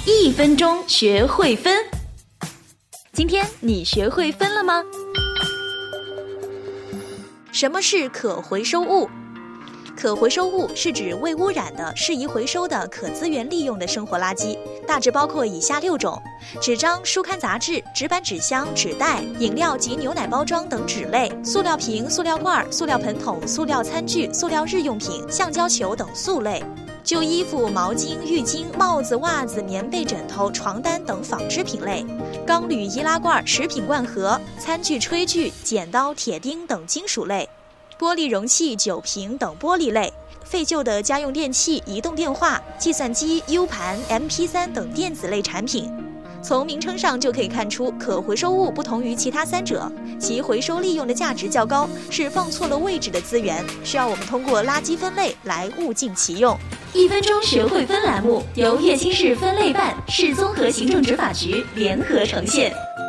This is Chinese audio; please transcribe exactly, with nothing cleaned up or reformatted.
一分钟学会分。今天你学会分了吗？ 什么是可回收物？可回收物是指未污染的、适宜回收的、可资源利用的生活垃圾，大致包括以下六种：纸张、书刊杂志、纸板、纸箱、纸袋、饮料及牛奶包装等纸类、塑料瓶、塑料罐、塑料盆桶、塑料餐具、塑料日用品、橡胶球等塑类；旧衣服、毛巾、浴巾、帽子、袜子、棉被、枕头、床单等纺织品类；钢铝易拉罐、食品罐盒、餐具、炊具、剪刀、铁钉等金属类；玻璃容器、酒瓶等玻璃类；废旧的家用电器、移动电话、计算机、U 盘、M P 三 等电子类产品。从名称上就可以看出，可回收物不同于其他三者，其回收利用的价值较高，是放错了位置的资源，需要我们通过垃圾分类来物尽其用。 一分钟学会分栏目由乐清市分类办、市综合行政执法局联合呈现。